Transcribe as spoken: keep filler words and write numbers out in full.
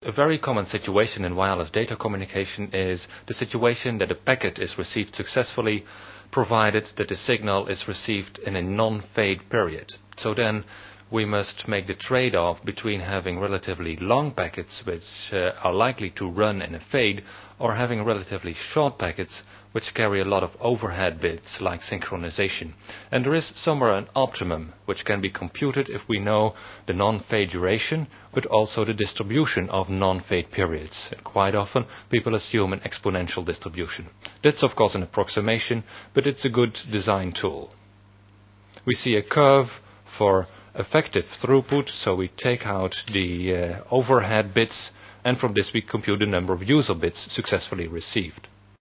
A very common situation in wireless data communication is the situation that a packet is received successfully, provided that the signal is received in a non-fade period. So then we must make the trade-off between having relatively long packets which uh, are likely to run in a fade, or having relatively short packets which carry a lot of overhead bits like synchronization. And there is somewhere an optimum which can be computed if we know the non-fade duration, but also the distribution of non-fade periods. And quite often people assume an exponential distribution. That's of course an approximation, but it's a good design tool. We see a curve for effective throughput, so we take out the uh, overhead bits, and from this we compute the number of user bits successfully received.